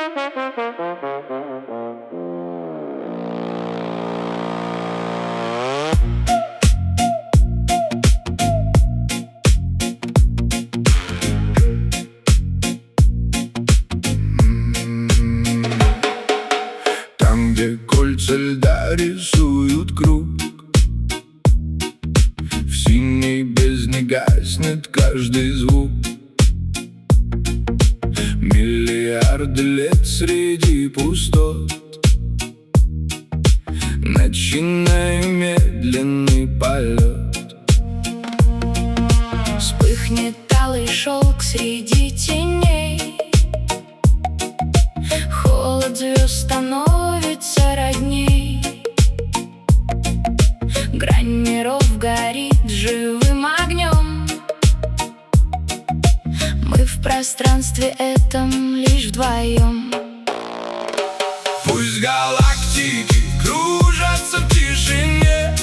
Там, где кольца льда рисуют круг, в синей бездне гаснет каждый звук. Миллиарды лет среди пустот, начинаю медленный полет. Вспыхнет алый шелк среди теней, холод звезд становится родней. Грань миров горит живым огнем. Мы в пространстве этом лишь вдвоем. Пусть галактики кружатся в тишине,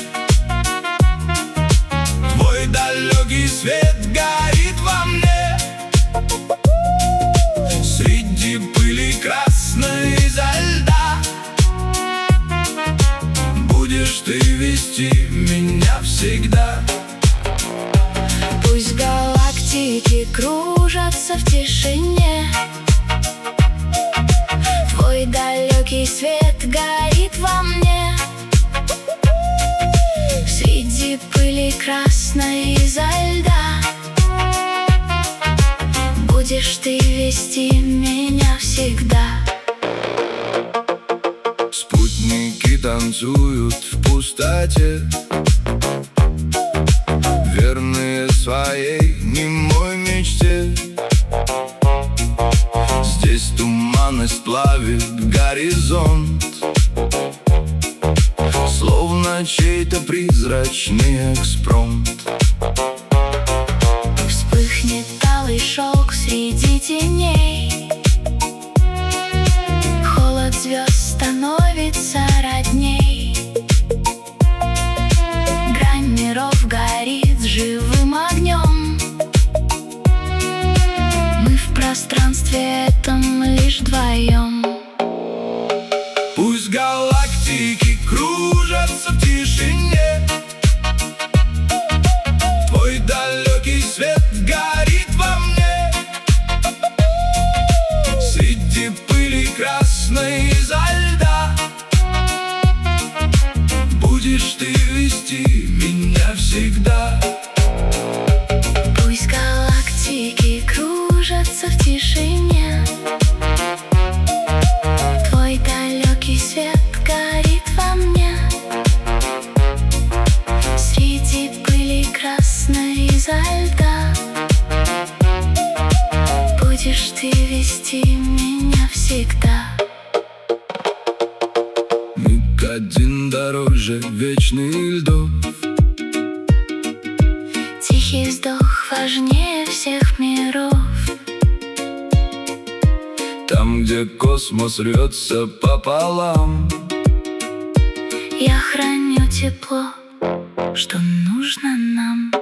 твой далекий свет горит во мне. Среди пыли красной изо льда будешь ты вести меня всегда. Пусть галактики кружатся в тишине, твой далекий свет горит во мне. Среди пыли красной изо льда будешь ты вести меня всегда. Спутники танцуют в пустоте, верные своей немой мечте. Здесь туманность плавит горизонт, словно чей-то призрачный экспромт. Вспыхнет алый шелк среди теней, холод звезд становится родней. Грань миров горит живым огнем. Мы в пространстве этом лишь вдвоем. Пусть галактики кружатся в тишине, твой далекий свет горит во мне. Среди пыли красной изо льда будешь ты вести меня всегда. Пусть галактики кружатся в тишине, твой далекий свет горит во мне. Среди пыли красной изо льда будешь ты вести меня всегда. Миг один дороже вечных льдов, Тихий вздох важнее всех миров. там, где космос рвется пополам, Я храню тепло, что нужно нам.